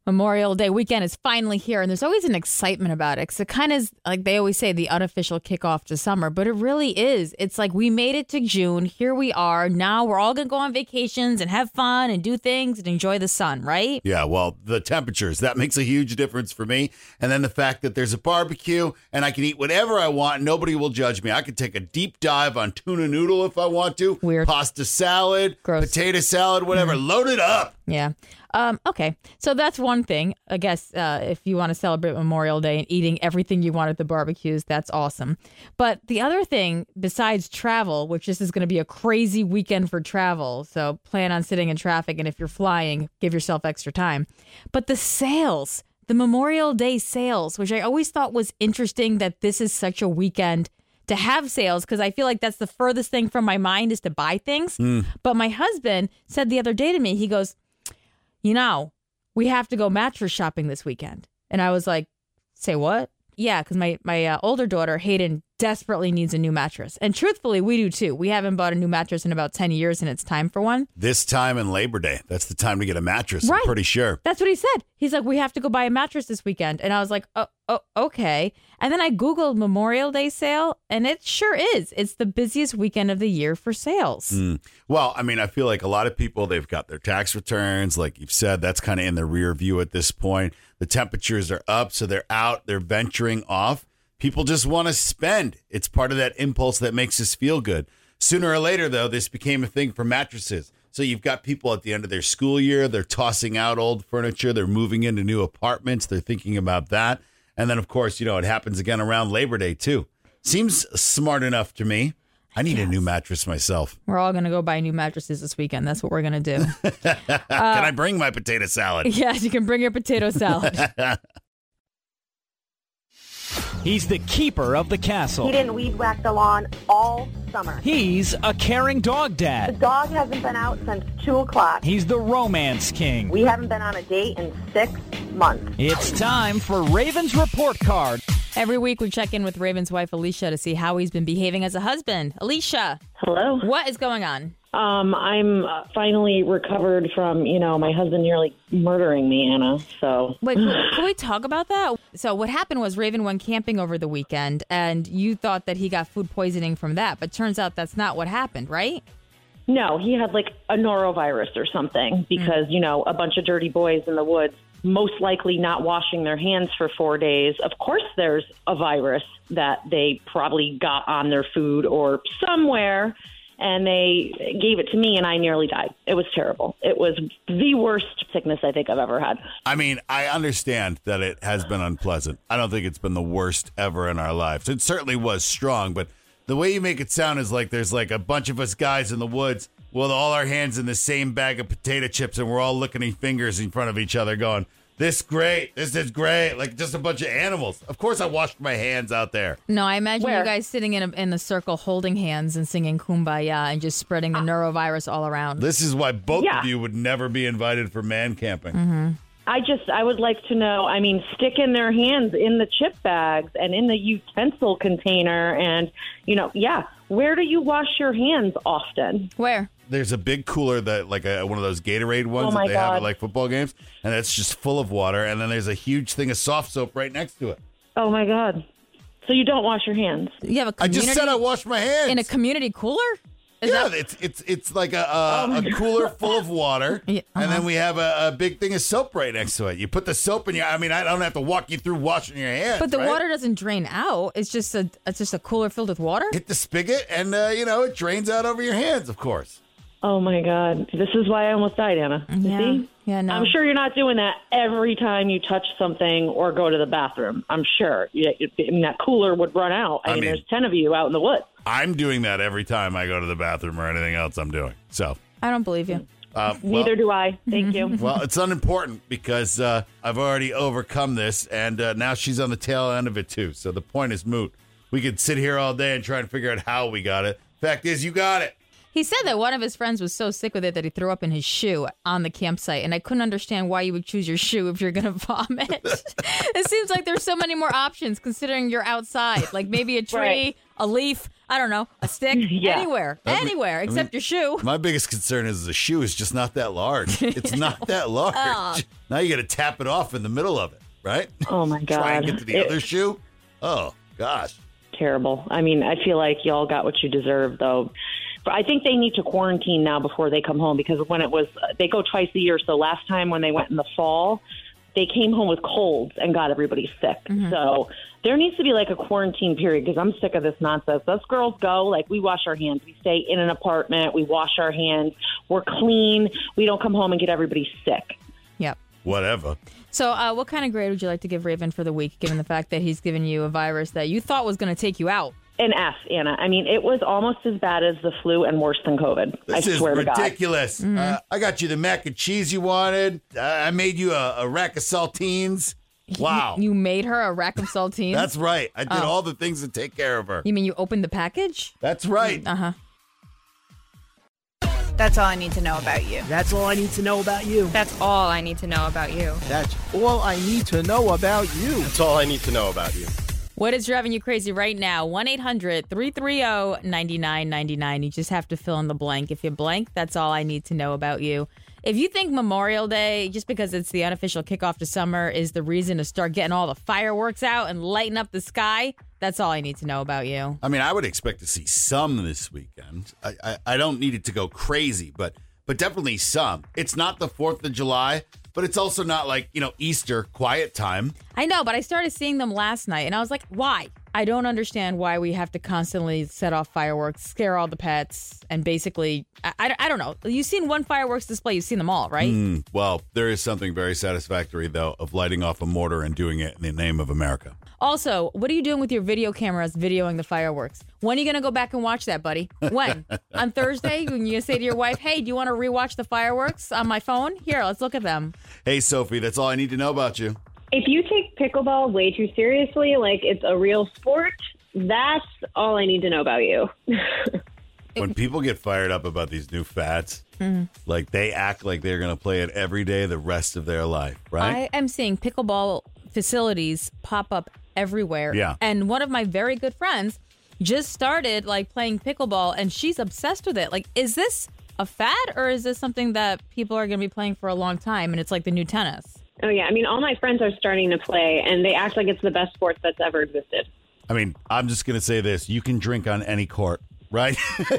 Memorial Day weekend is finally here, and there's always an excitement about it. 'Cause it kind of is, like they always say, the unofficial kickoff to summer, but it really is. It's like we made it to June. Here we are. Now we're all going to go on vacations and have fun and do things and enjoy the sun, right? Yeah, well, the temperatures, that makes a huge difference for me. And then the fact that there's a barbecue and I can eat whatever I want. And nobody will judge me. I could take a deep dive on tuna noodle if I want to. Weird. Pasta salad, Gross. potato salad, whatever. Load it up. Yeah. Okay. So that's one thing. I guess if you want to celebrate Memorial Day and eating everything you want at the barbecues, that's awesome. But the other thing, besides travel, which this is going to be a crazy weekend for travel, so plan on sitting in traffic, and if you're flying, give yourself extra time. But the sales, the Memorial Day sales, which I always thought was interesting that this is such a weekend to have sales, because I feel like that's the furthest thing from my mind is to buy things. But my husband said the other day to me, he goes, we have to go mattress shopping this weekend. And I was like, say what? Yeah, because my older daughter, Hayden, desperately needs a new mattress. And truthfully, we do too. We haven't bought a new mattress in about 10 years, and it's time for one. This time in Labor Day, that's the time to get a mattress, Right. I'm pretty sure. That's what he said. He's like, we have to go buy a mattress this weekend. And I was like, oh, okay. And then I Googled Memorial Day sale, and it sure is. It's the busiest weekend of the year for sales. Well, I mean, I feel like a lot of people, they've got their tax returns. Like you've said, that's kind of in the rear view at this point. The temperatures are up, so they're out, they're venturing off. People just want to spend. It's part of that impulse that makes us feel good. Sooner or later, though, this became a thing for mattresses. So you've got people at the end of their school year, they're tossing out old furniture, they're moving into new apartments, they're thinking about that. And then, of course, it happens again around Labor Day, too. Seems smart enough to me. I need a new mattress myself. We're all going to go buy new mattresses this weekend. That's what we're going to do. Can I bring my potato salad? Yes, you can bring your potato salad. He's the keeper of the castle. He didn't weed whack the lawn all summer. He's a caring dog The dad. dog hasn't been out since 2 o'clock. He's the romance king. We haven't been on a date in 6 months. It's time for Raven's Report Card. Every week we check in with Raven's wife, Alicia, to see how he's been behaving as a husband. Alicia, Hello. what is going on? I'm finally recovered from, my husband nearly murdering me, Anna. So Wait, can we talk about that? So what happened was Raven went camping over the weekend, and you thought that he got food poisoning from that, but turns out that's not what happened, right? no, he had like a norovirus or something because, a bunch of dirty boys in the woods, most likely not washing their hands for 4 days. Of course, there's a virus that they probably got on their food or somewhere. And they gave it to me, and I nearly died. It was terrible. It was the worst sickness I think I've ever had. I mean, I understand that it has been unpleasant. I don't think it's been the worst ever in our lives. It certainly was strong, but the way you make it sound is like there's like a bunch of us guys in the woods with all our hands in the same bag of potato chips, and we're all licking our fingers in front of each other going, this is great, like just a bunch of animals. Of course I washed my hands out there. No, I imagine Where? you guys sitting in a circle holding hands and singing Kumbaya and just spreading the neurovirus all around. This is why both Yeah. of you would never be invited for man camping. I would like to know, sticking their hands in the chip bags and in the utensil container and, where do you wash your hands often? Where? There's a big cooler that like one of those Gatorade ones Oh, that my they have God. at like football games, and it's just full of water, and then there's a huge thing of soft soap right next to it. Oh, my God. So you don't wash your hands? You have a I community just said I washed my hands. in a community cooler? Is Yeah, that- it's like a cooler full of water, Yeah, and then we have a big thing of soap right next to it. You put the soap in your. I don't have to walk you through washing your hands. but the right? water doesn't drain out. It's just a cooler filled with water? hit the spigot, and it drains out over your hands. Of course. Oh, my God. This is why I almost died, Anna. You Yeah. see? Yeah, no. I'm sure you're not doing that every time you touch something or go to the bathroom. I'm sure. That cooler would run out. I mean, there's 10 of you out in the woods. I'm doing that every time I go to the bathroom or anything else I'm doing. So. I don't believe you. Neither do I. Thank you. Well, it's unimportant because I've already overcome this, and now she's on the tail end of it, too. So the point is moot. We could sit here all day and try and figure out how we got it. Fact is, you got it. He said that one of his friends was so sick with it that he threw up in his shoe on the campsite, and I couldn't understand why you would choose your shoe if you're going to vomit. It seems like there's so many more options considering you're outside, like maybe a tree, Right. a leaf, I don't know, a stick, Yeah. anywhere except your shoe. My biggest concern is the shoe is just not that large. It's not that large. Now you got to tap it off in the middle of it, right? Oh, my God. Try and get to the other shoe. Oh, gosh. Terrible. I mean, I feel like y'all got what you deserve, though. But I think they need to quarantine now before they come home, because when it was, they go twice a year. So last time when they went in the fall, they came home with colds and got everybody sick. So there needs to be like a quarantine period, because I'm sick of this nonsense. Us girls go, like, we wash our hands. We stay in an apartment. We wash our hands. We're clean. We don't come home and get everybody sick. Yep. Whatever. So what kind of grade would you like to give Raven for the week, given the fact that he's given you a virus that you thought was going to take you out? An F, Anna. I mean, it was almost as bad as the flu and worse than COVID. This I swear is to God. ridiculous. I got you the mac and cheese you wanted. I made you a rack of saltines. Wow. You made her a rack of saltines? That's right. I did all the things to take care of her. You mean you opened the package? That's right. Uh-huh. That's all I need to know about you. That's all I need to know about you. That's all I need to know about you. That's all I need to know about you. That's all I need to know about you. What is driving you crazy right now? 1-800-330-9999. You just have to fill in the blank. If you blank, that's all I need to know about you. If you think Memorial Day, just because it's the unofficial kickoff to summer, is the reason to start getting all the fireworks out and lighting up the sky, that's all I need to know about you. I mean, I would expect to see some this weekend. I don't need it to go crazy, but definitely some. It's not the 4th of July, but it's also not like, Easter quiet time. I know, but I started seeing them last night, and I was like, why? I don't understand why we have to constantly set off fireworks, scare all the pets, and basically, I don't know. You've seen one fireworks display. You've seen them all, right? Well, there is something very satisfactory, though, of lighting off a mortar and doing it in the name of America. Also, what are you doing with your video cameras videoing the fireworks? When are you going to go back and watch that, buddy? When? On Thursday? When you say to your wife, hey, do you want to rewatch the fireworks on my phone? Here, let's look at them. Hey, Sophie, that's all I need to know about you. If you take pickleball way too seriously, like it's a real sport, that's all I need to know about you. When people get fired up about these new fads, like they act like they're going to play it every day the rest of their life, right? I am seeing pickleball facilities pop up everywhere. Yeah. And one of my very good friends just started playing pickleball, and she's obsessed with it. Like, is this a fad, or is this something that people are going to be playing for a long time and it's like the new tennis? Oh, yeah. I mean, all my friends are starting to play, and they act like it's the best sport that's ever existed. I mean, I'm just going to say this. You can drink on any court, right?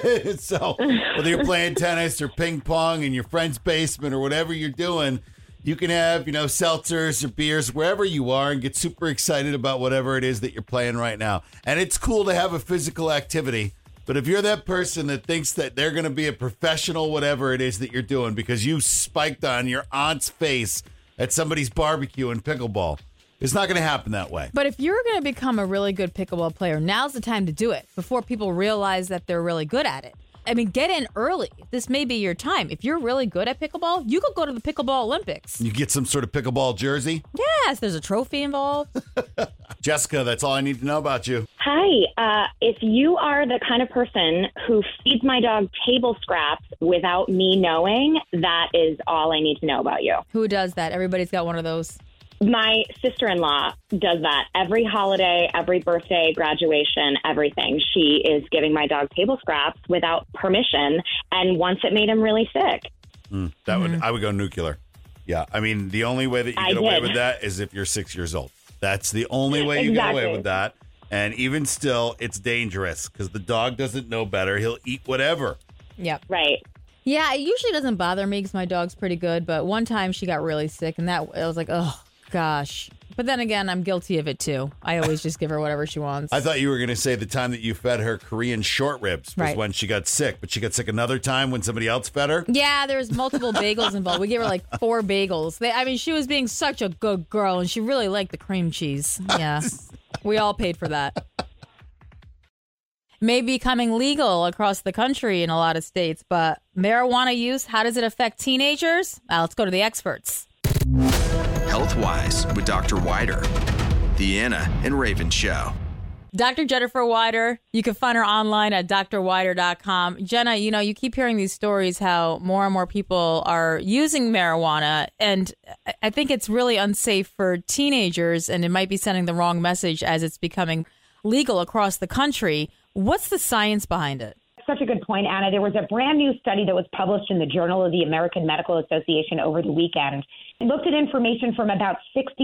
So whether you're playing tennis or ping pong in your friend's basement or whatever you're doing, you can have, seltzers or beers wherever you are and get super excited about whatever it is that you're playing right now. And it's cool to have a physical activity. But if you're that person that thinks that they're going to be a professional, whatever it is that you're doing, because you spiked on your aunt's face at somebody's barbecue in pickleball, it's not going to happen that way. But if you're going to become a really good pickleball player, now's the time to do it before people realize that they're really good at it. I mean, get in early. This may be your time. If you're really good at pickleball, you could go to the Pickleball Olympics. You get some sort of pickleball jersey? Yes, there's a trophy involved. Jessica, that's all I need to know about you. Hi. If you are the kind of person who feeds my dog table scraps without me knowing, that is all I need to know about you. Who does that? Everybody's got one of those. My sister-in-law does that every holiday, every birthday, graduation, everything. She is giving my dog table scraps without permission, and once it made him really sick. I would go nuclear. Yeah, I mean, the only way that you get away with that is if you're 6 years old. That's the only way you get away with that. And even still, it's dangerous because the dog doesn't know better. He'll eat whatever. Yep. Right. Yeah, it usually doesn't bother me because my dog's pretty good. But one time she got really sick, and I was like, oh, gosh. But then again, I'm guilty of it, too. I always just give her whatever she wants. I thought you were going to say the time that you fed her Korean short ribs was when she got sick. But she got sick another time when somebody else fed her? Yeah, there's multiple bagels involved. We gave her 4 bagels. She was being such a good girl, and she really liked the cream cheese. Yeah, we all paid for that. May be becoming legal across the country in a lot of states, but marijuana use, how does it affect teenagers? Let's go to the experts. Health-wise with Dr. Wider, the Anna and Raven Show. Dr. Jennifer Wider, you can find her online at drwider.com. Jenna, you keep hearing these stories how more and more people are using marijuana, and I think it's really unsafe for teenagers, and it might be sending the wrong message as it's becoming legal across the country. What's the science behind it? Such a good point, Anna. There was a brand new study that was published in the Journal of the American Medical Association over the weekend. It looked at information from about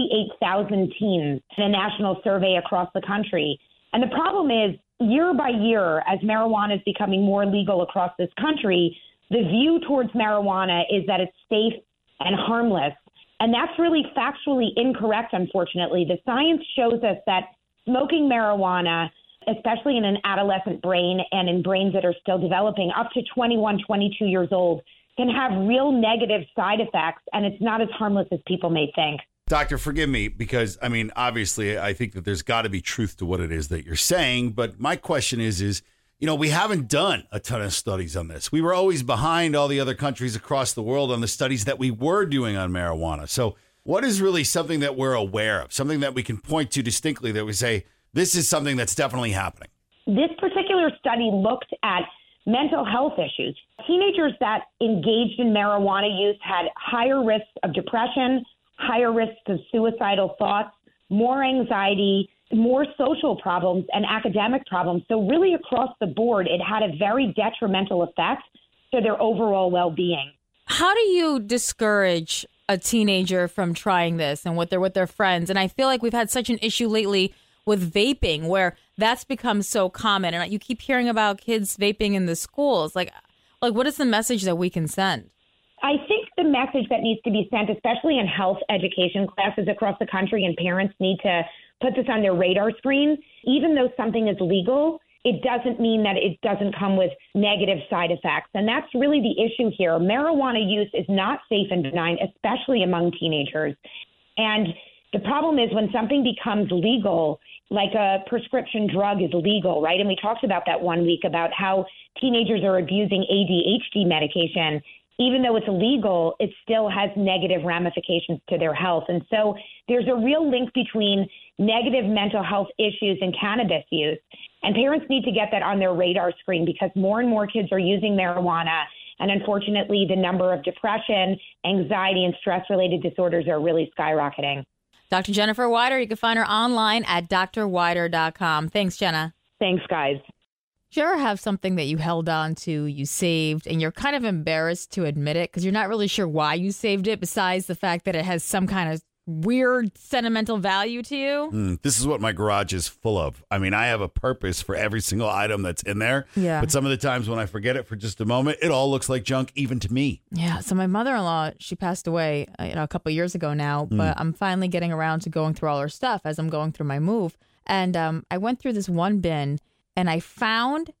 68,000 teens in a national survey across the country. And the problem is, year by year, as marijuana is becoming more legal across this country, the view towards marijuana is that it's safe and harmless. And that's really factually incorrect, unfortunately. The science shows us that smoking marijuana, especially in an adolescent brain and in brains that are still developing, up to 21, 22 years old, can have real negative side effects, and it's not as harmless as people may think. Doctor, forgive me, because, I mean, obviously, I think that there's got to be truth to what it is that you're saying, but my question is, you know, we haven't done a ton of studies on this. We were always behind all the other countries across the world on the studies that we were doing on marijuana. So what is really something that we're aware of, something that we can point to distinctly that we say, this is something that's definitely happening? This particular study looked at mental health issues. Teenagers that engaged in marijuana use had higher risks of depression, higher risks of suicidal thoughts, more anxiety, more social problems, and academic problems. So really across the board, it had a very detrimental effect to their overall well-being. How do you discourage a teenager from trying this and with their friends? And I feel like we've had such an issue lately with vaping, where that's become so common. And you keep hearing about kids vaping in the schools. Like what is the message that we can send? I think the message that needs to be sent, especially in health education classes across the country, and parents need to put this on their radar screen. Even though something is legal, it doesn't mean that it doesn't come with negative side effects. And that's really the issue here. Marijuana use is not safe and benign, especially among teenagers. And the problem is when something becomes legal, like a prescription drug is legal, right? And we talked about that one week about how teenagers are abusing ADHD medication. Even though it's illegal, it still has negative ramifications to their health. And so there's a real link between negative mental health issues and cannabis use. And parents need to get that on their radar screen because more and more kids are using marijuana. And unfortunately, the number of depression, anxiety, and stress-related disorders are really skyrocketing. Dr. Jennifer Weider, you can find her online at drweider.com. Thanks, Jenna. Thanks, guys. Do you ever have something that you held on to, you saved, and you're kind of embarrassed to admit it because you're not really sure why you saved it besides the fact that it has some kind of weird sentimental value to you? This is what my garage is full of. I mean, I have a purpose for every single item that's in there. Yeah. But some of the times when I forget it for just a moment, it all looks like junk, even to me. Yeah. So my mother-in-law, she passed away, a couple of years ago now, but I'm finally getting around to going through all her stuff as I'm going through my move. And I went through this one bin and I found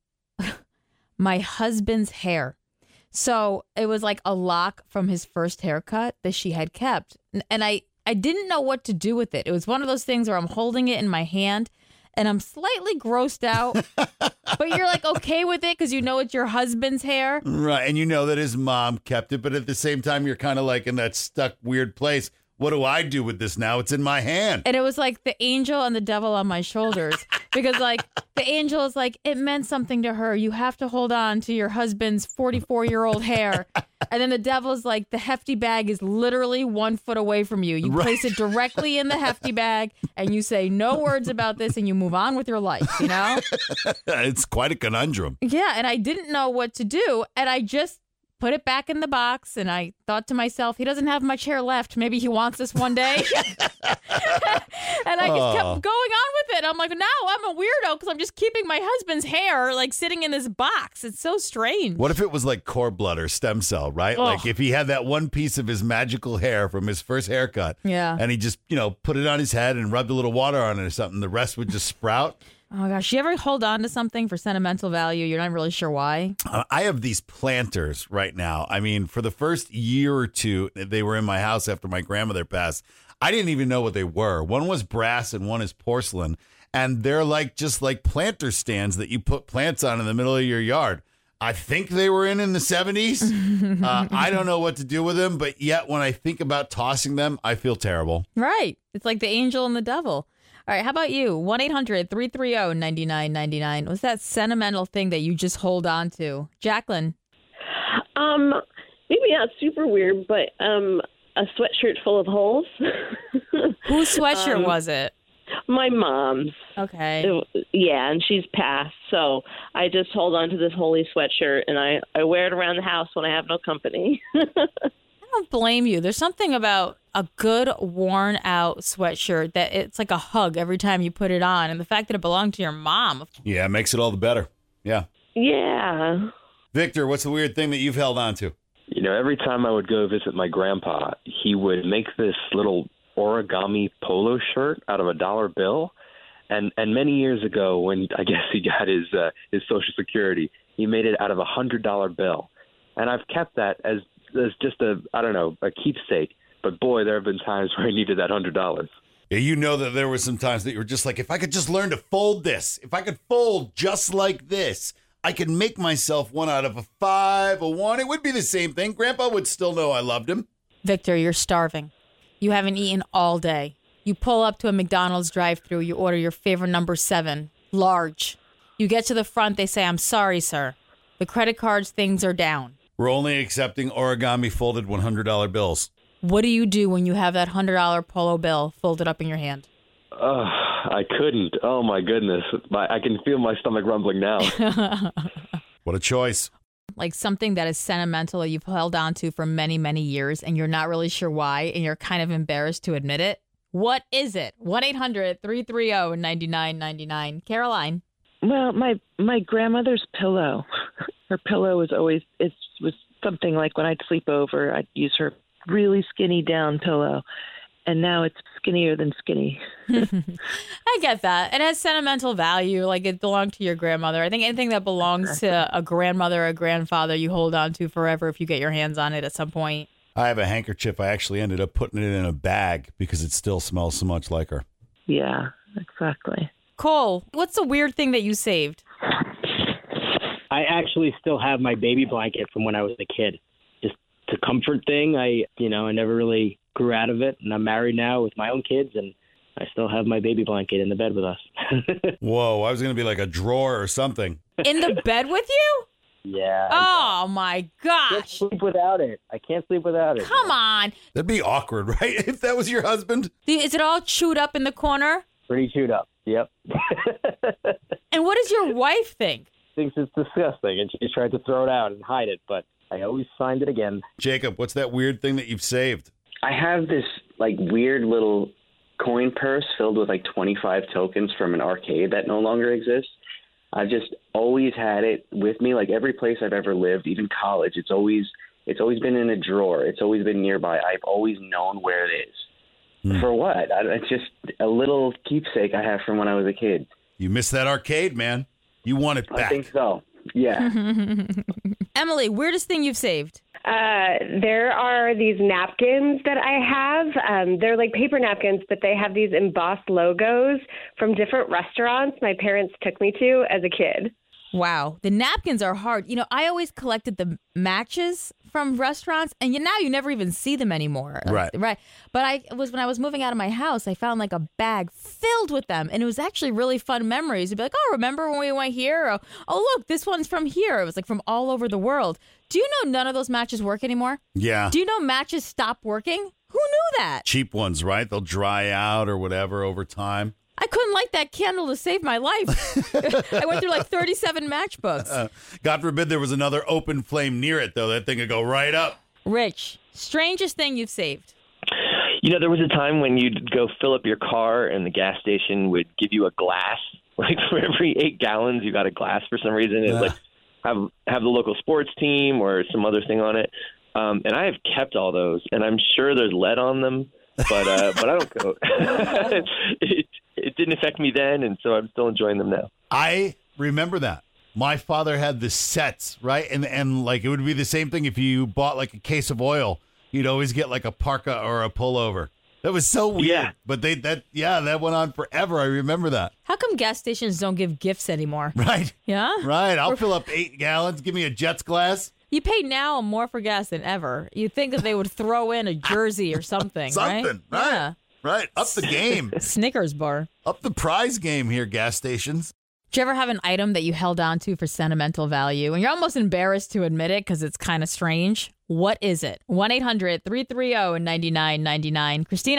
my husband's hair. So it was like a lock from his first haircut that she had kept. And I didn't know what to do with it. It was one of those things where I'm holding it in my hand and I'm slightly grossed out, but you're like okay with it because you know it's your husband's hair. Right. And you know that his mom kept it, but at the same time, you're kind of like in that stuck weird place. What do I do with this now? It's in my hand. And it was like the angel and the devil on my shoulders because like the angel is like, it meant something to her. You have to hold on to your husband's 44-year-old hair. And then the devil's like, the hefty bag is literally 1 foot away from you. You place it directly in the hefty bag and you say no words about this and you move on with your life, you know? It's quite a conundrum. Yeah. And I didn't know what to do. And I just put it back in the box, and I thought to myself, he doesn't have much hair left. Maybe he wants this one day. And I just kept going on with it. I'm like, now I'm a weirdo because I'm just keeping my husband's hair like sitting in this box. It's so strange. What if it was like cord blood or stem cell, right? Oh. Like if he had that one piece of his magical hair from his first haircut, and he just, put it on his head and rubbed a little water on it or something, the rest would just sprout. Oh, my gosh. You ever hold on to something for sentimental value? You're not really sure why? I have these planters right now. I mean, for the first year or two, they were in my house after my grandmother passed. I didn't even know what they were. One was brass and one is porcelain. And they're just like planter stands that you put plants on in the middle of your yard. I think they were in the 70s. I don't know what to do with them. But yet when I think about tossing them, I feel terrible. Right. It's like the angel and the devil. All right, how about you? 1-800-330-9999. What's that sentimental thing that you just hold on to? Jacqueline? Maybe not super weird, but a sweatshirt full of holes. Whose sweatshirt was it? My mom's. Okay. Yeah, and she's passed. So I just hold on to this holy sweatshirt, and I wear it around the house when I have no company. I don't blame you. There's something about a good worn out sweatshirt that it's like a hug every time you put it on. And the fact that it belonged to your mom. Yeah, it makes it all the better. Yeah. Yeah. Victor, what's the weird thing that you've held on to? You know, every time I would go visit my grandpa, he would make this little origami polo shirt out of a dollar bill. And many years ago, when I guess he got his Social Security, he made it out of $100 bill. And I've kept that as just a keepsake. But boy, there have been times where I needed that $100. Yeah, you know that there were some times that you were just like, if I could just learn to fold this, if I could fold just like this, I could make myself one out of a 5, a 1. It would be the same thing. Grandpa would still know I loved him. Victor, you're starving. You haven't eaten all day. You pull up to a McDonald's drive-thru. You order your favorite number 7, large. You get to the front. They say, I'm sorry, sir. The credit cards, things are down. We're only accepting origami folded $100 bills. What do you do when you have that $100 polo bill folded up in your hand? I couldn't. Oh, my goodness. I can feel my stomach rumbling now. What a choice. Like something that is sentimental that you've held on to for many, many years, and you're not really sure why, and you're kind of embarrassed to admit it. What is it? 1-800-330-9999. Caroline. Well, my grandmother's pillow. Her pillow was something like when I'd sleep over, I'd use her really skinny down pillow, and now it's skinnier than skinny. I get that. It has sentimental value, like it belonged to your grandmother. I think anything that belongs to a grandmother or a grandfather, you hold on to forever if you get your hands on it at some point. I have a handkerchief. I actually ended up putting it in a bag because it still smells so much like her. Yeah, exactly. Cole, what's the weird thing that you saved? I actually still have my baby blanket from when I was a kid. Just the comfort thing. I never really grew out of it, and I'm married now with my own kids, and I still have my baby blanket in the bed with us. Whoa, I was going to be like a drawer or something. In the bed with you? Yeah. Oh, my gosh. I can't sleep without it. Come on. That'd be awkward, right? If that was your husband. Is it all chewed up in the corner? Pretty chewed up. Yep. And what does your wife think? Thinks it's disgusting, and she's tried to throw it out and hide it, but I always find it again. Jacob, what's that weird thing that you've saved? I have this weird little coin purse filled with 25 tokens from an arcade that no longer exists. I've just always had it with me, every place I've ever lived, even college. It's always been in a drawer. It's always been nearby. I've always known where it is. For what? It's just a little keepsake I have from when I was a kid. You missed that arcade, man. You want it back. I think so. Yeah. Emily, weirdest thing you've saved? There are these napkins that I have. They're like paper napkins, but they have these embossed logos from different restaurants my parents took me to as a kid. Wow. The napkins are hard. I always collected the matches from restaurants, and now you never even see them anymore. Right. But when I was moving out of my house, I found a bag filled with them, and it was actually really fun memories. You'd be like, oh, remember when we went here? Or, oh, look, this one's from here. It was from all over the world. Do you know none of those matches work anymore? Yeah. Do you know matches stop working? Who knew that? Cheap ones, right? They'll dry out or whatever over time. I couldn't light that candle to save my life. I went through 37 matchbooks. God forbid there was another open flame near it, though. That thing would go right up. Rich, strangest thing you've saved? There was a time when you'd go fill up your car and the gas station would give you a glass. For every 8 gallons, you got a glass for some reason. It have the local sports team or some other thing on it. And I have kept all those, and I'm sure there's lead on them, but I don't go. It didn't affect me then, and so I'm still enjoying them now. I remember that. My father had the sets, right? And it would be the same thing if you bought a case of oil. You'd always get a parka or a pullover. That was so weird. Yeah. But that went on forever. I remember that. How come gas stations don't give gifts anymore? Right. Yeah? Right. I'll fill up 8 gallons. Give me a Jets glass. You pay now more for gas than ever. You'd think that they would throw in a jersey or something, right? Yeah. Right. Up the game. Snickers bar. Up the prize game here, gas stations. Did you ever have an item that you held on to for sentimental value and you're almost embarrassed to admit it because it's kind of strange? What is it? 1-800-330-9999. Christina.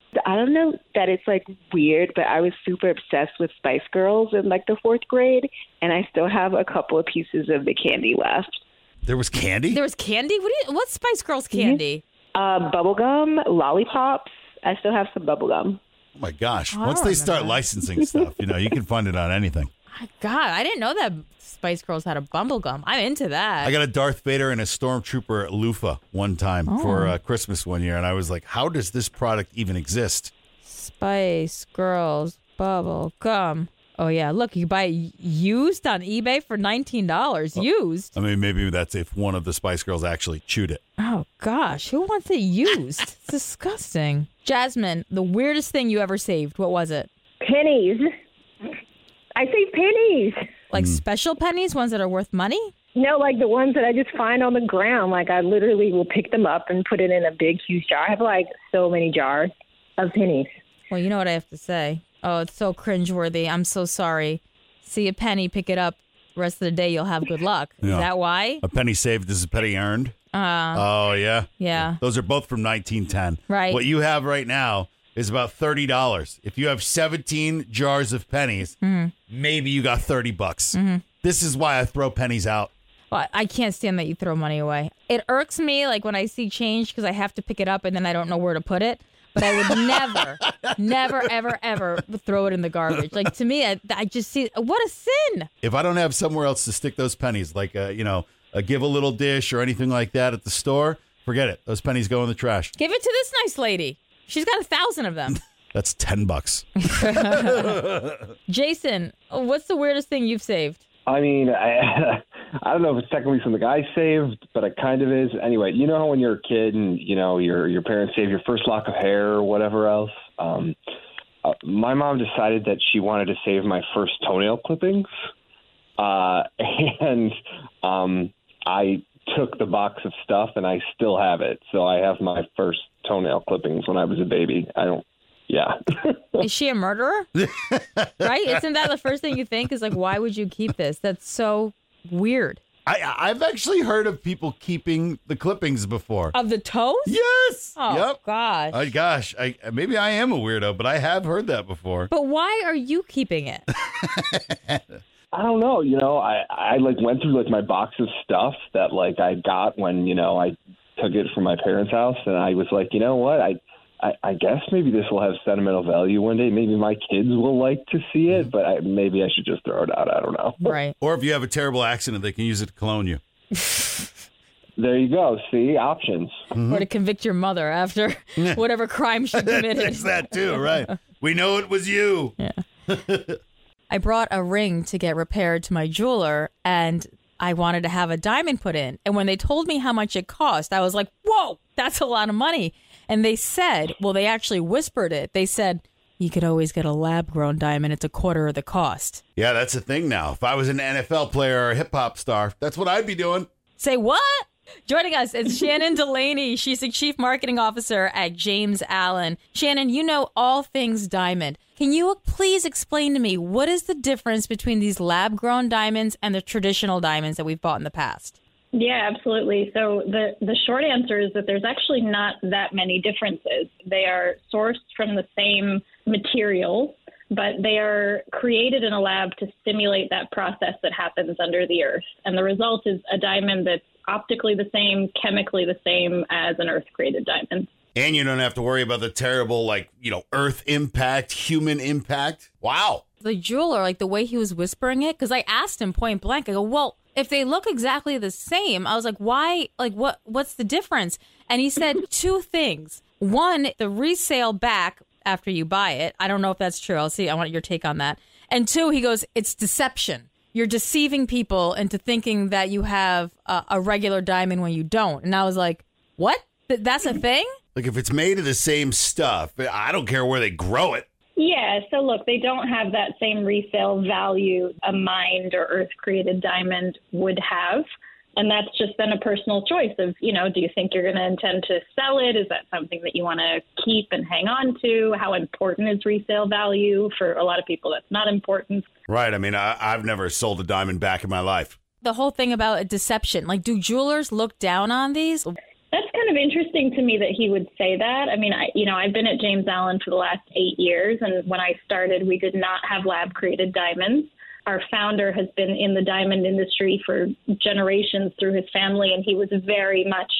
I don't know that it's like weird, but I was super obsessed with Spice Girls in like the 4th grade, and I still have a couple of pieces of the candy left. There was candy? There was candy? What's Spice Girls candy? Bubblegum, lollipops. I still have some bubblegum. Oh my gosh. Oh, I Once don't they start remember that. licensing stuff, you can find it on anything. My God, I didn't know that Spice Girls had a bubblegum. I'm into that. I got a Darth Vader and a Stormtrooper loofah one time for Christmas one year, and I was like, how does this product even exist? Spice Girls bubble gum. Oh, yeah. Look, you buy it used on eBay for $19. Used. I mean, maybe that's if one of the Spice Girls actually chewed it. Oh, gosh. Who wants it used? It's disgusting. Jasmine, the weirdest thing you ever saved, what was it? Pennies. I saved pennies. Like special pennies, ones that are worth money? No, like the ones that I just find on the ground. Like I literally will pick them up and put it in a big, huge jar. I have like so many jars of pennies. Well, you know what I have to say. Oh, it's so cringeworthy. I'm so sorry. See a penny, pick it up. The rest of the day, you'll have good luck. Yeah. Is that why? A penny saved is a penny earned. Oh, yeah? Yeah. Those are both from 1910. Right. What you have right now is about $30. If you have 17 jars of pennies, maybe you got $30. This is why I throw pennies out. Well, I can't stand that you throw money away. It irks me like when I see change because I have to pick it up and then I don't know where to put it. But I would never, ever throw it in the garbage. Like, to me, I just see, what a sin. If I don't have somewhere else to stick those pennies, like, a Give a Little dish or anything like that at the store, forget it. Those pennies go in the trash. Give it to this nice lady. She's got 1,000 of them. That's $10. Jason, what's the weirdest thing you've saved? I mean, I don't know if it's technically something I saved, but it kind of is. Anyway, you know how when you're a kid and, your parents save your first lock of hair or whatever else? My mom decided that she wanted to save my first toenail clippings. And I took the box of stuff and I still have it. So I have my first toenail clippings when I was a baby. Is she a murderer? Right? Isn't that the first thing you think is like, why would you keep this? That's so weird. I've actually heard of people keeping the clippings before. Of the toes? Yes. Oh, yep. gosh. Maybe I am a weirdo, but I have heard that before. But why are you keeping it? I don't know. I went through my box of stuff that I got when, I took it from my parents' house. And I was like, you know what? I guess maybe this will have sentimental value one day. Maybe my kids will like to see it, but maybe I should just throw it out. I don't know. Right. Or if you have a terrible accident, they can use it to clone you. There you go. See, options. Or to convict your mother after whatever crime she committed. There's that too, right? We know it was you. Yeah. I brought a ring to get repaired to my jeweler, and I wanted to have a diamond put in. And when they told me how much it cost, I was like, whoa, that's a lot of money. And they said, well, they actually whispered it. They said, you could always get a lab-grown diamond. It's a quarter of the cost. Yeah, that's the thing now. If I was an NFL player or a hip-hop star, that's what I'd be doing. Say what? Joining us is Shannon Delaney. She's the Chief Marketing Officer at James Allen. Shannon, you know all things diamond. Can you please explain to me what is the difference between these lab-grown diamonds and the traditional diamonds that we've bought in the past? Yeah, absolutely. So the short answer is that there's actually not that many differences. They are sourced from the same material, but they are created in a lab to simulate that process that happens under the earth. And the result is a diamond that's optically the same, chemically the same as an earth-created diamond. And you don't have to worry about the terrible, earth impact, human impact. Wow. The jeweler, the way he was whispering it, because I asked him point blank, I go, well, if they look exactly the same, I was like, why? What's the difference? And he said two things. One, the resale back after you buy it. I don't know if that's true. I want your take on that. And two, he goes, it's deception. You're deceiving people into thinking that you have a regular diamond when you don't. And I was like, what? That's a thing? If it's made of the same stuff, I don't care where they grow it. Yeah, so look, they don't have that same resale value a mined or earth-created diamond would have. And that's just been a personal choice of, do you think you're going to intend to sell it? Is that something that you want to keep and hang on to? How important is resale value? For a lot of people, that's not important. Right. I mean, I've never sold a diamond back in my life. The whole thing about a deception, do jewelers look down on these? That's kind of interesting to me that he would say that. I mean, I've been at James Allen for the last 8 years, and when I started, we did not have lab-created diamonds. Our founder has been in the diamond industry for generations through his family, and he was very much,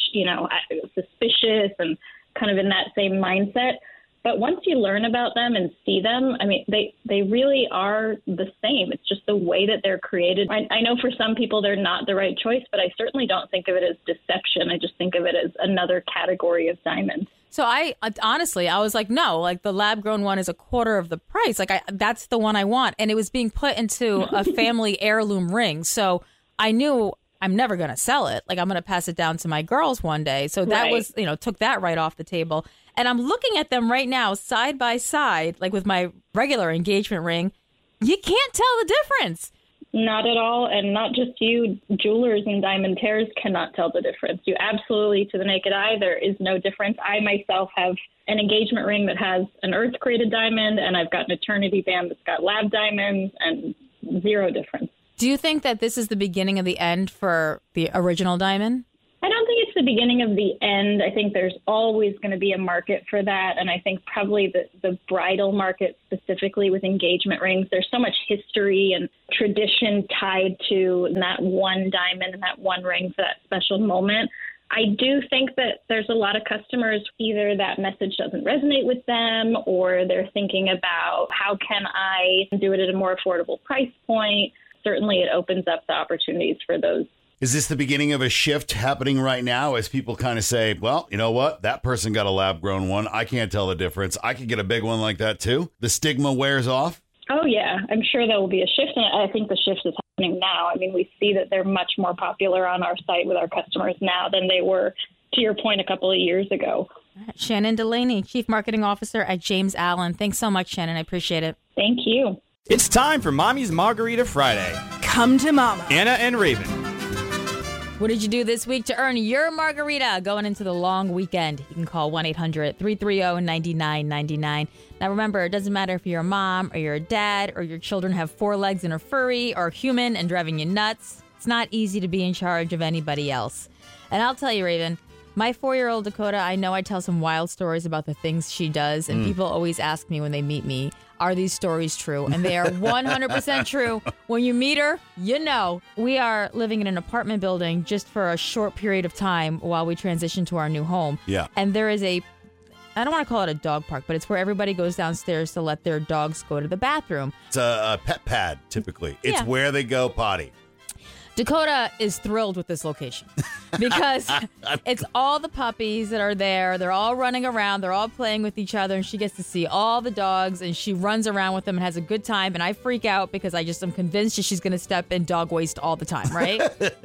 suspicious and kind of in that same mindset. But once you learn about them and see them, I mean, they really are the same. It's just the way that they're created. I know for some people they're not the right choice, but I certainly don't think of it as deception. I just think of it as another category of diamonds. So I was like, no, like the lab grown one is a quarter of the price. Like that's the one I want. And it was being put into a family heirloom ring. So I knew I'm never going to sell it. Like I'm going to pass it down to my girls one day. So that was, took that right off the table. And I'm looking at them right now side by side, like with my regular engagement ring. You can't tell the difference. Not at all. And not just you, jewelers and diamantaires cannot tell the difference. You absolutely, to the naked eye, there is no difference. I myself have an engagement ring that has an earth-created diamond, and I've got an eternity band that's got lab diamonds, and zero difference. Do you think that this is the beginning of the end for the original diamond? I don't think it's the beginning of the end. I think there's always going to be a market for that. And I think probably the bridal market specifically with engagement rings, there's so much history and tradition tied to that one diamond and that one ring for that special moment. I do think that there's a lot of customers, either that message doesn't resonate with them or they're thinking about how can I do it at a more affordable price point. Certainly it opens up the opportunities for those. Is this the beginning of a shift happening right now as people kind of say, well, you know what? That person got a lab-grown one. I can't tell the difference. I could get a big one like that, too. The stigma wears off? Oh, yeah. I'm sure there will be a shift, and I think the shift is happening now. I mean, we see that they're much more popular on our site with our customers now than they were, to your point, a couple of years ago. Shannon Delaney, Chief Marketing Officer at James Allen. Thanks so much, Shannon. I appreciate it. Thank you. It's time for Mommy's Margarita Friday. Come to Mama. Anna and Raven. What did you do this week to earn your margarita going into the long weekend? You can call 1-800-330-9999. Now remember, it doesn't matter if you're a mom or you're a dad or your children have 4 legs and are furry or human and driving you nuts. It's not easy to be in charge of anybody else. And I'll tell you, Raven, my 4-year-old Dakota, I know I tell some wild stories about the things she does, and people always ask me when they meet me, are these stories true? And they are 100% true. When you meet her, you know. We are living in an apartment building just for a short period of time while we transition to our new home. Yeah. And there is I don't want to call it a dog park, but it's where everybody goes downstairs to let their dogs go to the bathroom. It's a pet pad, typically. It's where they go potty. Dakota is thrilled with this location because it's all the puppies that are there. They're all running around. They're all playing with each other, and she gets to see all the dogs, and she runs around with them and has a good time. And I freak out because I just am convinced that she's going to step in dog waste all the time, right?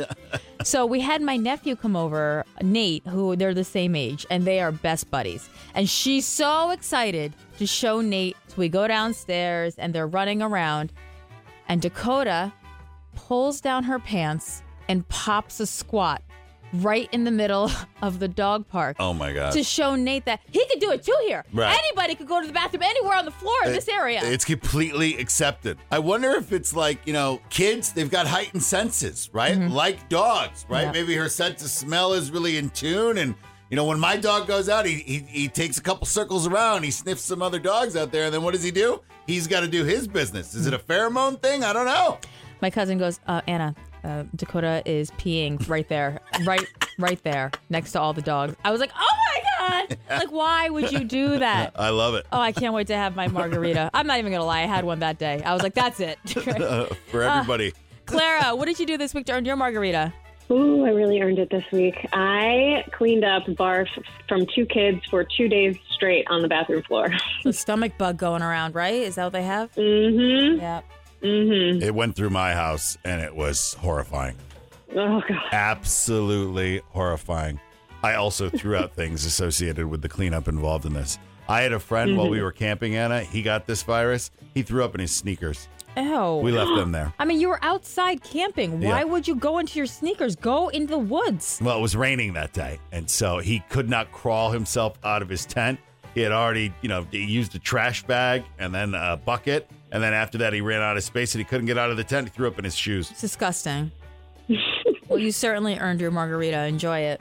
So we had my nephew come over, Nate, who they're the same age, and they are best buddies. And she's so excited to show Nate. So we go downstairs, and they're running around, and Dakota pulls down her pants and pops a squat right in the middle of the dog park. Oh, my God. To show Nate that he could do it, too, here. Right. Anybody could go to the bathroom anywhere on the floor in this area. It's completely accepted. I wonder if it's like, kids, they've got heightened senses, right? Mm-hmm. Like dogs, right? Yeah. Maybe her sense of smell is really in tune. And, when my dog goes out, he takes a couple circles around. He sniffs some other dogs out there. And then what does he do? He's got to do his business. Is it a pheromone thing? I don't know. My cousin goes, Anna, Dakota is peeing right there, right there, next to all the dogs. I was like, oh my God! Like, why would you do that? I love it. Oh, I can't wait to have my margarita. I'm not even gonna lie, I had one that day. I was like, that's it. For everybody. Clara, what did you do this week to earn your margarita? Ooh, I really earned it this week. I cleaned up barf from 2 kids for 2 days straight on the bathroom floor. The stomach bug going around, right? Is that what they have? Mm-hmm. Yeah. Mm-hmm. It went through my house, and it was horrifying. Oh, God. Absolutely horrifying. I also threw out things associated with the cleanup involved in this. I had a friend while we were camping, Anna. He got this virus. He threw up in his sneakers. Ew. We left them there. I mean, you were outside camping. Why would you go into your sneakers? Go into the woods. Well, it was raining that day, and so he could not crawl himself out of his tent. He had already, he used a trash bag and then a bucket. And then after that, he ran out of space and he couldn't get out of the tent. He threw up in his shoes. It's disgusting. Well, you certainly earned your margarita. Enjoy it.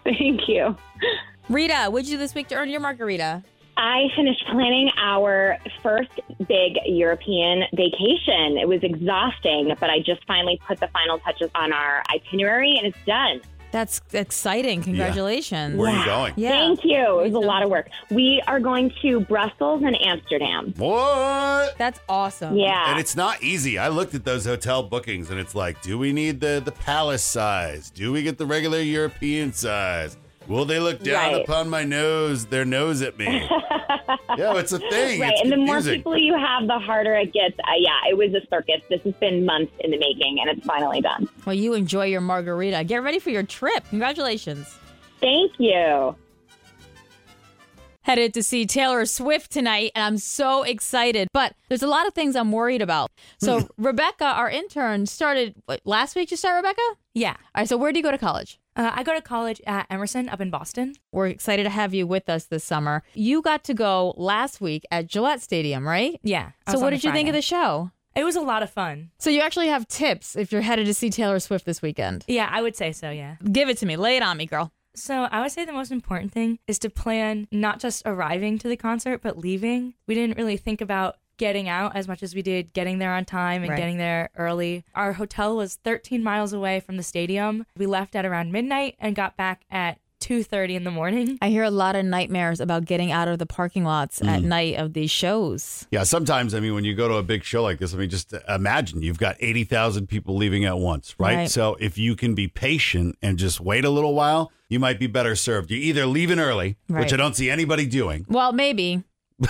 Thank you. Rita, what'd you do this week to earn your margarita? I finished planning our first big European vacation. It was exhausting, but I just finally put the final touches on our itinerary, and it's done. That's exciting. Congratulations. Where are you going? Yeah. Thank you. It was a lot of work. We are going to Brussels and Amsterdam. What? That's awesome. Yeah. And it's not easy. I looked at those hotel bookings, and it's like, do we need the palace size? Do we get the regular European size? Will they look down upon their nose at me? Yeah, it's a thing. Right, it's and the more confusing. people you have, the harder it gets. It was a circus. This has been months in the making, and it's finally done. Well, you enjoy your margarita. Get ready for your trip. Congratulations. Thank you. Headed to see Taylor Swift tonight, and I'm so excited. But there's a lot of things I'm worried about. So Rebecca, our intern, started last week. You start, Rebecca? Yeah. All right, so where do you go to college? I go to college at Emerson up in Boston. We're excited to have you with us this summer. You got to go last week at Gillette Stadium, right? Yeah. So what did you think of the show? It was a lot of fun. So you actually have tips if you're headed to see Taylor Swift this weekend? Yeah, I would say so, yeah. Give it to me. Lay it on me, girl. So I would say the most important thing is to plan not just arriving to the concert, but leaving. We didn't really think about getting out as much as we did getting there on time and getting there early. Our hotel was 13 miles away from the stadium. We left at around midnight and got back at 2:30 in the morning. I hear a lot of nightmares about getting out of the parking lots at night of these shows. Yeah, sometimes, I mean, when you go to a big show like this, I mean, just imagine you've got 80,000 people leaving at once, right? So if you can be patient and just wait a little while, you might be better served. You're either leaving early, which I don't see anybody doing. Well, maybe.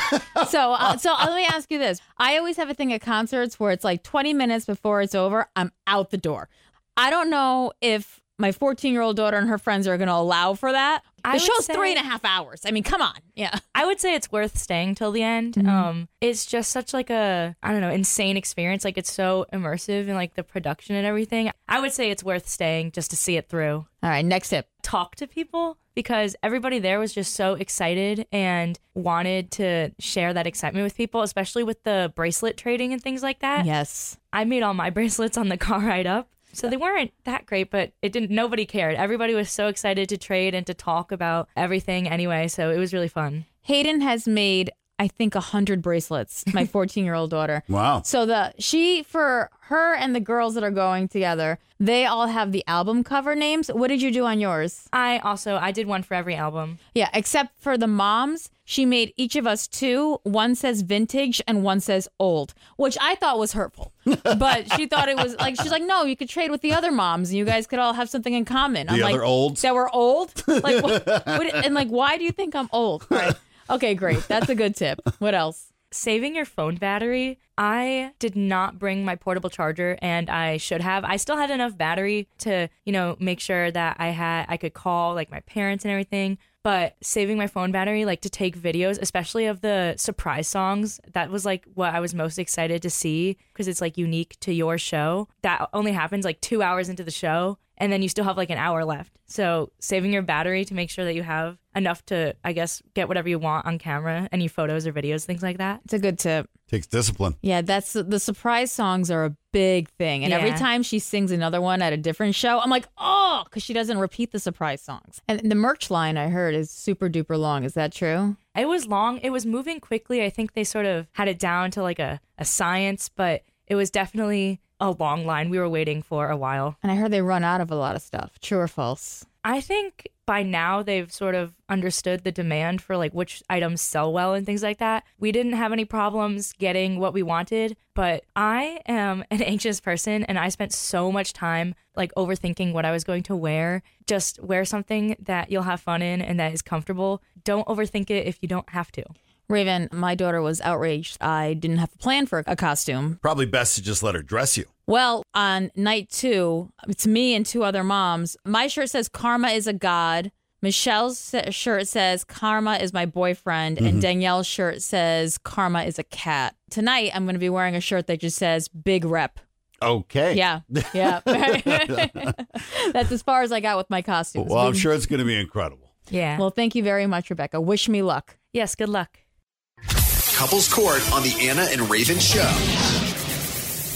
So let me ask you this. I always have a thing at concerts where it's like 20 minutes before it's over, I'm out the door. I don't know if my 14-year-old daughter and her friends are going to allow for that. The show's 3.5 hours. I mean, come on. Yeah. I would say it's worth staying till the end. It's just such like a, I don't know, insane experience. Like it's so immersive and like the production and everything. I would say it's worth staying just to see it through. All right, next tip. Talk to people because everybody there was just so excited and wanted to share that excitement with people, especially with the bracelet trading and things like that. Yes. I made all my bracelets on the car ride up. So they weren't that great, but nobody cared. Everybody was so excited to trade and to talk about everything anyway. So it was really fun. Hayden has made, I think, 100 bracelets, my 14-year-old daughter. Wow. So for her and the girls that are going together, they all have the album cover names. What did you do on yours? I did one for every album. Yeah, except for the moms, she made each of us 2. One says vintage and one says old, which I thought was hurtful. But she thought it was like, she's like, no, you could trade with the other moms and you guys could all have something in common. I'm the other like, olds? That were old? Like, and like, why do you think I'm old? Right. Okay, great. That's a good tip. What else? Saving your phone battery. I did not bring my portable charger and I should have. I still had enough battery to, make sure that I could call like my parents and everything. But saving my phone battery, like to take videos, especially of the surprise songs, that was like what I was most excited to see because it's like unique to your show. That only happens like 2 hours into the show and then you still have like an hour left. So saving your battery to make sure that you have enough to, I guess, get whatever you want on camera, any photos or videos, things like that. It's a good tip. Takes discipline. Yeah, that's the surprise songs are a big thing. And every time she sings another one at a different show, I'm like, oh, because she doesn't repeat the surprise songs. And the merch line I heard is super duper long. Is that true? It was long. It was moving quickly. I think they sort of had it down to like a science, but it was definitely a long line. We were waiting for a while. And I heard they run out of a lot of stuff. True or false? I think by now they've sort of understood the demand for like which items sell well and things like that. We didn't have any problems getting what we wanted, but I am an anxious person and I spent so much time like overthinking what I was going to wear. Just wear something that you'll have fun in and that is comfortable. Don't overthink it if you don't have to. Raven, my daughter was outraged. I didn't have a plan for a costume. Probably best to just let her dress you. Well, on night 2, it's me and 2 other moms. My shirt says karma is a god. Michelle's shirt says karma is my boyfriend. And Danielle's shirt says karma is a cat. Tonight, I'm going to be wearing a shirt that just says big rep. Okay. Yeah. That's as far as I got with my costumes. Well, I'm sure it's going to be incredible. Yeah. Well, thank you very much, Rebecca. Wish me luck. Yes, good luck. Couples Court on the Anna and Raven Show.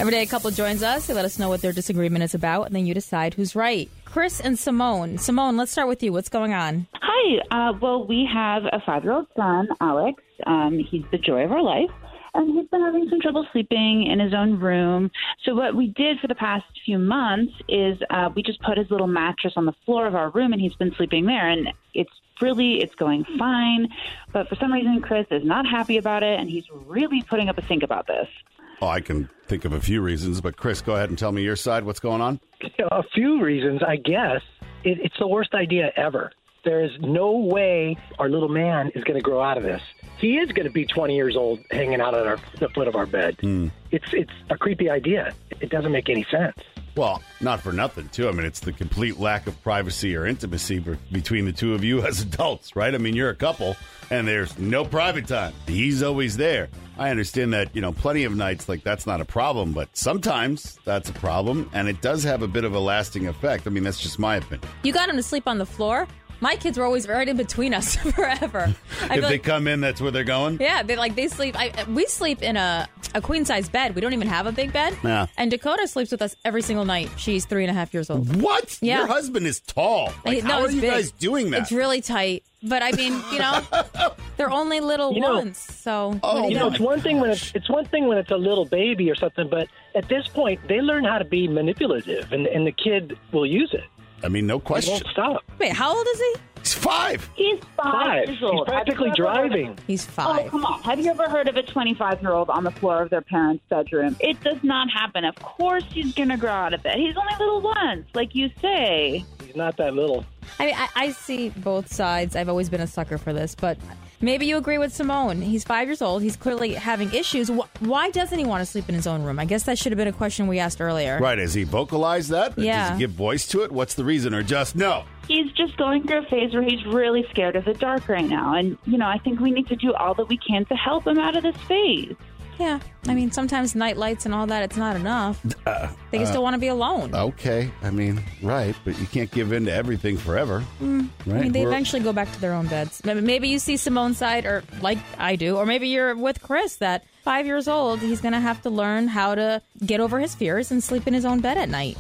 Every day a couple joins us. They let us know what their disagreement is about, and then you decide who's right. Chris and Simone. Simone, let's start with you. What's going on? Hi. Well, we have a 5-year-old son, Alex. He's the joy of our life. And he's been having some trouble sleeping in his own room. So what we did for the past few months is we just put his little mattress on the floor of our room, and he's been sleeping there. And it's going fine. But for some reason, Chris is not happy about it, and he's really putting up a stink about this. Oh, I can think of a few reasons, but Chris, go ahead and tell me your side. What's going on? A few reasons, I guess. It's the worst idea ever. There is no way our little man is going to grow out of this. He is going to be 20 years old hanging out at the foot of our bed. It's a creepy idea. It doesn't make any sense. Well, not for nothing, too. I mean, it's the complete lack of privacy or intimacy between the two of you as adults, right? I mean, you're a couple, and there's no private time. He's always there. I understand that, plenty of nights, like, that's not a problem, but sometimes that's a problem, and it does have a bit of a lasting effect. I mean, that's just my opinion. You got him to sleep on the floor? My kids were always right in between us forever. If they come in, that's where they're going? Yeah, they sleep. We sleep in a queen-size bed. We don't even have a big bed. Yeah. And Dakota sleeps with us every single night. She's 3.5 years old. What? Yeah. Your husband is tall. How are you guys doing that? It's really tight. But I mean, they're only little ones. So it's one thing when it's a little baby or something. But at this point, they learn how to be manipulative, and the kid will use it. I mean, no question. It won't stop. Wait, how old is he? He's 5. He's 5 years old. He's practically driving. He's 5. Oh, come on. Have you ever heard of a 25-year-old on the floor of their parents' bedroom? It does not happen. Of course he's going to grow out of it. He's only little once, like you say. He's not that little. I mean, I see both sides. I've always been a sucker for this, but maybe you agree with Simone. He's 5 years old. He's clearly having issues. Why doesn't he want to sleep in his own room? I guess that should have been a question we asked earlier. Right. Has he vocalized that? Yeah. Does he give voice to it? What's the reason? Or just no? He's just going through a phase where he's really scared of the dark right now. And, I think we need to do all that we can to help him out of this phase. Yeah. I mean, sometimes night lights and all that, it's not enough. They still want to be alone. Okay. I mean, right. But you can't give in to everything forever. Right? I mean, they eventually go back to their own beds. Maybe you see Simone's side, or like I do, or maybe you're with Chris that 5 years old, he's going to have to learn how to get over his fears and sleep in his own bed at night.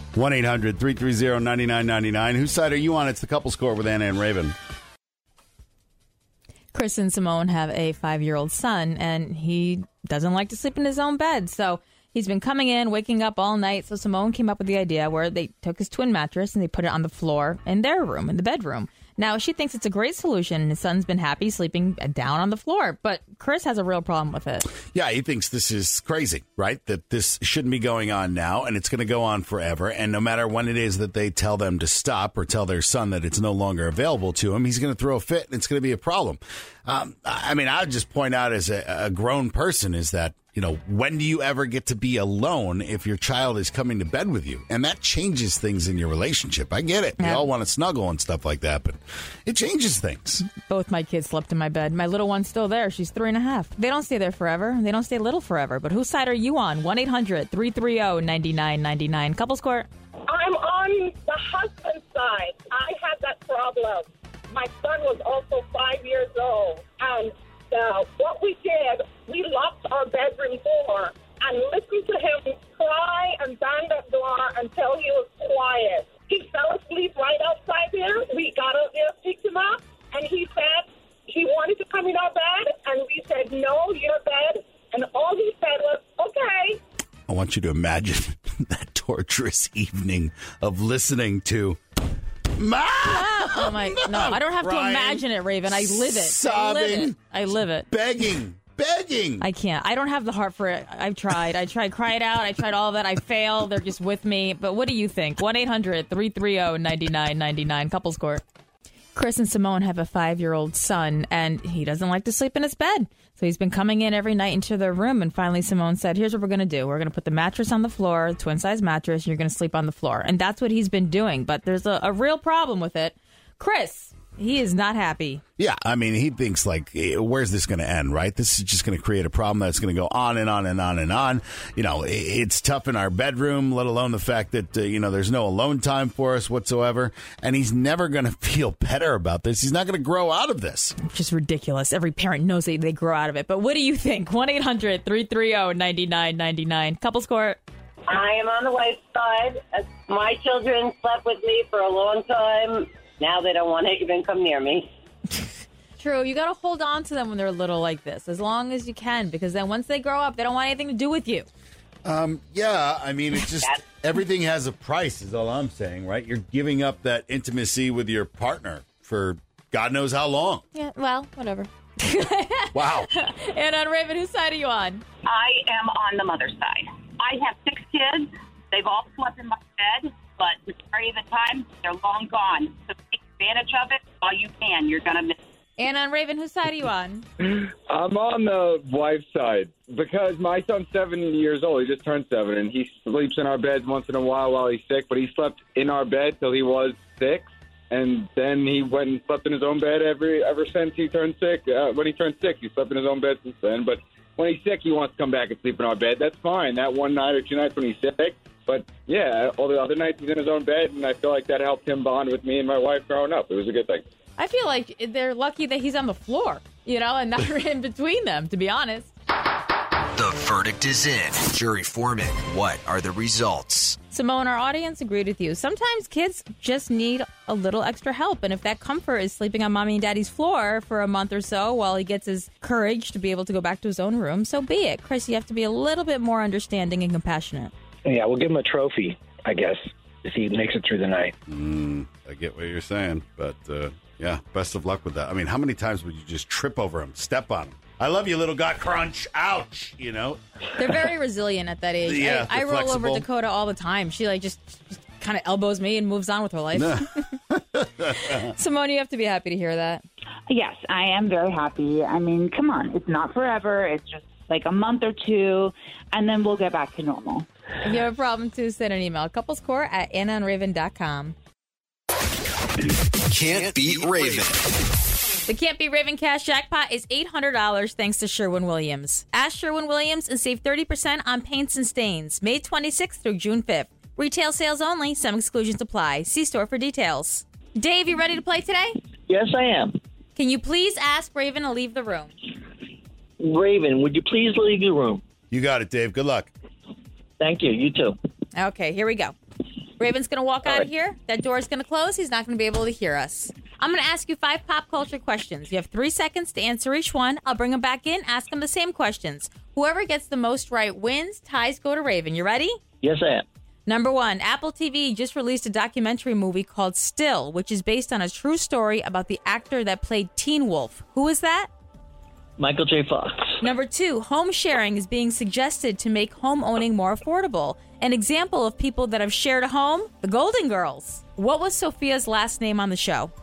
1-800-330-9999. Whose side are you on? It's the Couple Score with Anna and Raven. Chris and Simone have a 5-year-old son, and he doesn't like to sleep in his own bed. So he's been coming in, waking up all night. So Simone came up with the idea where they took his twin mattress and they put it on the floor in their room, in the bedroom. Now, she thinks it's a great solution, and his son's been happy sleeping down on the floor. But Chris has a real problem with it. Yeah, he thinks this is crazy, right? That this shouldn't be going on now, and it's going to go on forever. And no matter when it is that they tell them to stop or tell their son that it's no longer available to him, he's going to throw a fit, and it's going to be a problem. I mean, I would just point out as a grown person is that, when do you ever get to be alone if your child is coming to bed with you? And that changes things in your relationship. I get it. We all want to snuggle and stuff like that, but it changes things. Both my kids slept in my bed. My little one's still there. She's 3.5. They don't stay there forever. They don't stay little forever. But whose side are you on? 1-800-330-9999. Couples Court. I'm on the husband's side. I had that problem. My son was also 5 years old. And what we did, we locked our bedroom door and listened to him cry and bang that door until he was quiet. He fell asleep right outside there. We got out there, picked him up, and he said he wanted to come in our bed, and we said, no, your bed. And all he said was, okay. I want you to imagine that torturous evening of listening to Ma! Oh my! No, I don't have to imagine it, Raven. I live it. Sobbing. I live it. Begging. I can't. I don't have the heart for it. I've tried. Cry it out. I tried all of that. I failed. They're just with me. But what do you think? 1-800-330-9999. Couples Court. Chris and Simone have a 5-year-old son, and he doesn't like to sleep in his bed. So he's been coming in every night into their room, and finally Simone said, here's what we're going to do. We're going to put the mattress on the floor, twin-size mattress, and you're going to sleep on the floor. And that's what he's been doing, but there's a real problem with it. Chris, he is not happy. Yeah, I mean, he thinks, where's this going to end, right? This is just going to create a problem that's going to go on and on and on and on. It's tough in our bedroom, let alone the fact that, there's no alone time for us whatsoever. And he's never going to feel better about this. He's not going to grow out of this. Which is ridiculous. Every parent knows they grow out of it. But what do you think? 1-800-330-9999. Couples Court. I am on the wife's side. My children slept with me for a long time. Now they don't want to even come near me. True. You got to hold on to them when they're little like this, as long as you can, because then once they grow up, they don't want anything to do with you. Yeah, I mean, it's just everything has a price is all I'm saying, right? You're giving up that intimacy with your partner for God knows how long. Yeah, well, whatever. Wow. And on Raven, whose side are you on? I am on the mother's side. I have 6 kids. They've all slept in my bed, but the majority of the time, they're long gone. So take advantage of it while you can. You're going to miss it. And on Raven, whose side are you on? I'm on the wife's side because my son's 7 years old. He just turned 7, and he sleeps in our beds once in a while he's sick. But he slept in our bed till he was 6, and then he went and slept in his own bed ever since he turned 6. When he turned 6, he slept in his own bed since then. But when he's sick, he wants to come back and sleep in our bed. That's fine. That one night or 2 nights when he's sick. But, yeah, all the other nights he's in his own bed, and I feel like that helped him bond with me and my wife growing up. It was a good thing. I feel like they're lucky that he's on the floor, and not in between them, to be honest. The verdict is in. Jury foreman, what are the results? Simone, our audience agreed with you. Sometimes kids just need a little extra help. And if that comfort is sleeping on mommy and daddy's floor for a month or so while he gets his courage to be able to go back to his own room, so be it. Chris, you have to be a little bit more understanding and compassionate. Yeah, we'll give him a trophy, I guess, if he makes it through the night. I get what you're saying, but yeah, best of luck with that. I mean, how many times would you just trip over him, step on him? I love you, little guy. Crunch. Ouch. They're very resilient at that age. Yeah, I roll flexible. over Dakota all the time. She just kind of elbows me and moves on with her life. Simone, you have to be happy to hear that. Yes, I am very happy. I mean, come on. It's not forever. It's just like a month or 2, and then we'll get back to normal. If you have a problem, too, send an email. couplescore@annaandraven.com. Can't beat Raven. The Can't Be Raven Cash Jackpot is $800 thanks to Sherwin-Williams. Ask Sherwin-Williams and save 30% on paints and stains. May 26th through June 5th. Retail sales only. Some exclusions apply. See store for details. Dave, you ready to play today? Yes, I am. Can you please ask Raven to leave the room? Raven, would you please leave the room? You got it, Dave. Good luck. Thank you. You too. Okay, here we go. Raven's going to walk out of here. That door is going to close. He's not going to be able to hear us. I'm going to ask you 5 pop culture questions. You have 3 seconds to answer each one. I'll bring them back in, ask them the same questions. Whoever gets the most right wins. Ties go to Raven. You ready? Yes, I am. Number 1, Apple TV just released a documentary movie called Still, which is based on a true story about the actor that played Teen Wolf. Who is that? Michael J. Fox. Number 2, home sharing is being suggested to make home owning more affordable. An example of people that have shared a home, the Golden Girls. What was Sophia's last name on the show?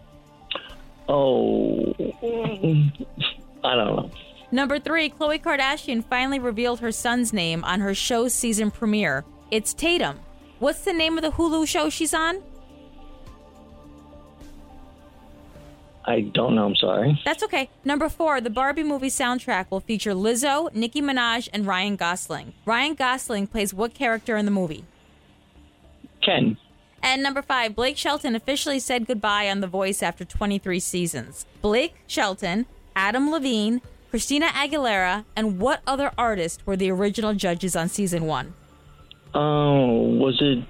Oh, I don't know. Number 3, Khloe Kardashian finally revealed her son's name on her show's season premiere. It's Tatum. What's the name of the Hulu show she's on? I don't know. I'm sorry. That's okay. Number 4, the Barbie movie soundtrack will feature Lizzo, Nicki Minaj, and Ryan Gosling. Ryan Gosling plays what character in the movie? Ken. And number 5, Blake Shelton officially said goodbye on The Voice after 23 seasons. Blake Shelton, Adam Levine, Christina Aguilera, and what other artist were the original judges on season 1? Oh, was it...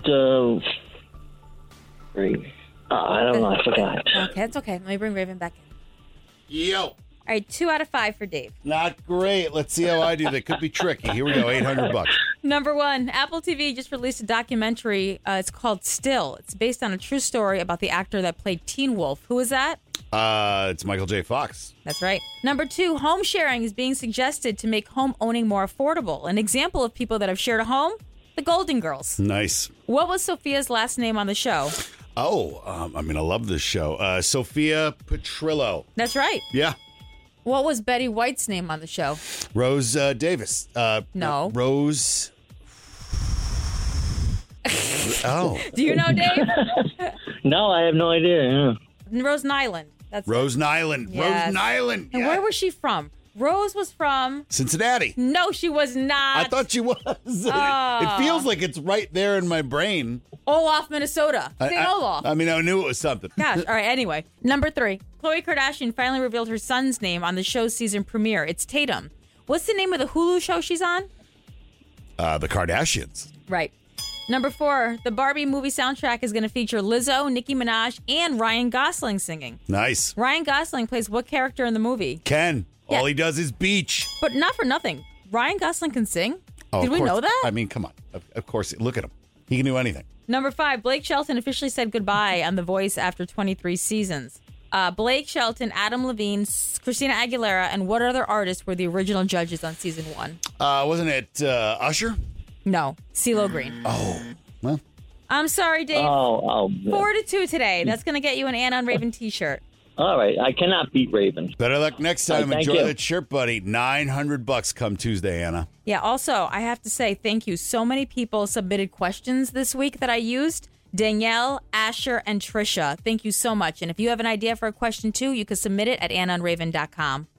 I don't know. I forgot. Okay, that's okay. Let me bring Raven back in. Yo. All right, 2 out of 5 for Dave. Not great. Let's see how I do. That could be tricky. Here we go. $800. Number 1, Apple TV just released a documentary. It's called Still. It's based on a true story about the actor that played Teen Wolf. Who is that? It's Michael J. Fox. That's right. Number 2, home sharing is being suggested to make home owning more affordable. An example of people that have shared a home? The Golden Girls. Nice. What was Sophia's last name on the show? Oh, I love this show. Sophia Petrillo. That's right. Yeah. What was Betty White's name on the show? Rose Davis. No. Rose. Oh. Do you know, Dave? No, I have no idea. Yeah. Rose Nyland. That's Rose Nyland. Yes. Rose Nyland. And where was she from? Rose was from Cincinnati. No, she was not. I thought she was. It feels like it's right there in my brain. Olaf, Minnesota. St. Olaf. I knew it was something. Gosh. All right. Anyway, number 3, Khloe Kardashian finally revealed her son's name on the show's season premiere. It's Tatum. What's the name of the Hulu show she's on? The Kardashians. Right. Number 4, the Barbie movie soundtrack is going to feature Lizzo, Nicki Minaj, and Ryan Gosling singing. Nice. Ryan Gosling plays what character in the movie? Ken. Yeah. All he does is beach. But not for nothing. Ryan Gosling can sing. Oh, Did of we course. know that? I mean, come on. Of course. Look at him. He can do anything. Number 5, Blake Shelton officially said goodbye on The Voice after 23 seasons. Blake Shelton, Adam Levine, Christina Aguilera, and what other artists were the original judges on season 1? Wasn't it Usher? No, CeeLo Green. Oh, well. I'm sorry, Dave. Oh, 4-2 today. That's going to get you an Anna and Raven t-shirt. all right. I cannot beat Raven. Better luck next time. Thank Enjoy you. that shirt, buddy. $900 come Tuesday, Anna. Yeah, also, I have to say thank you. So many people submitted questions this week that I used. Danielle, Asher, and Trisha. Thank you so much. And if you have an idea for a question, too, you can submit it at AnnaandRaven.com.